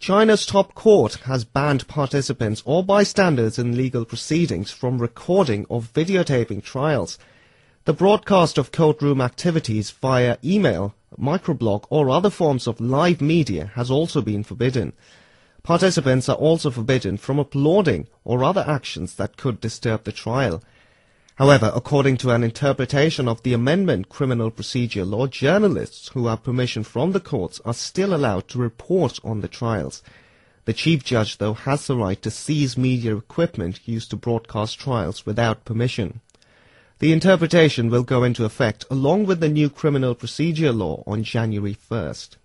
China's top court has banned participants or bystanders in legal proceedings from recording or videotaping trials. The broadcast of courtroom activities via email, microblog or other forms of live media has also been forbidden. Participants are also forbidden from applauding or other actions that could disturb the trial. However, according to an interpretation of the Amendment Criminal Procedure Law, journalists who have permission from the courts are still allowed to report on the trials. The Chief Judge, though, has the right to seize media equipment used to broadcast trials without permission. The interpretation will go into effect along with the new Criminal Procedure Law on January 1st.